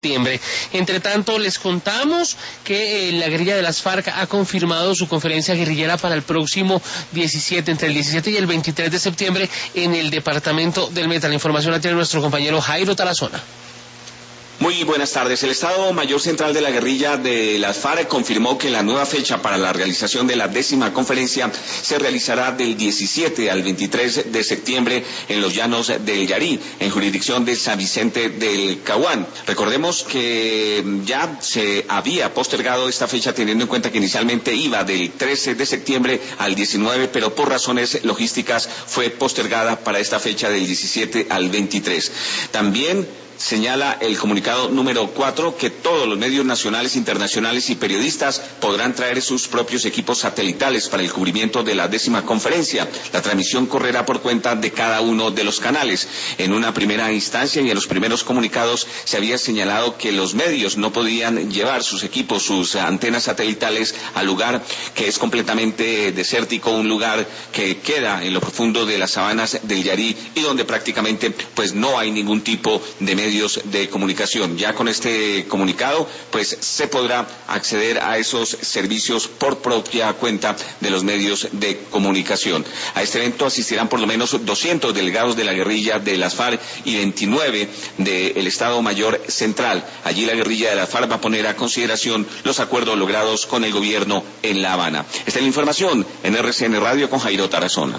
septiembre. Entre tanto, les contamos que la guerrilla de las FARC ha confirmado su conferencia guerrillera para el próximo 17, entre el 17 y el 23 de septiembre en el departamento del Meta. La información la tiene nuestro compañero Jairo Tarazona. Muy buenas tardes. El Estado Mayor Central de la Guerrilla de las FARC confirmó que la nueva fecha para la realización de la 10ª conferencia se realizará del 17 al 23 de septiembre en los llanos del Yarí, en jurisdicción de San Vicente del Caguán. Recordemos que ya se había postergado esta fecha teniendo en cuenta que inicialmente iba del 13 de septiembre al 19, pero por razones logísticas fue postergada para esta fecha del 17 al 23. También señala el comunicado número 4 que todos los medios nacionales, internacionales y periodistas podrán traer sus propios equipos satelitales para el cubrimiento de la 10ª conferencia. La transmisión correrá por cuenta de cada uno de los canales. En una primera instancia y en los primeros comunicados se había señalado que los medios no podían llevar sus equipos, sus antenas satelitales al lugar que es completamente desértico, un lugar que queda en lo profundo de las sabanas del Yarí y donde prácticamente pues no hay ningún tipo de medios de comunicación. Ya con este comunicado pues se podrá acceder a esos servicios por propia cuenta de los medios de comunicación. A este evento asistirán por lo menos 200 delegados de la guerrilla de las FARC y 29 del Estado Mayor Central. Allí la guerrilla de las FARC va a poner a consideración los acuerdos logrados con el gobierno en La Habana. Esta es la información en RCN Radio con Jairo Tarazona.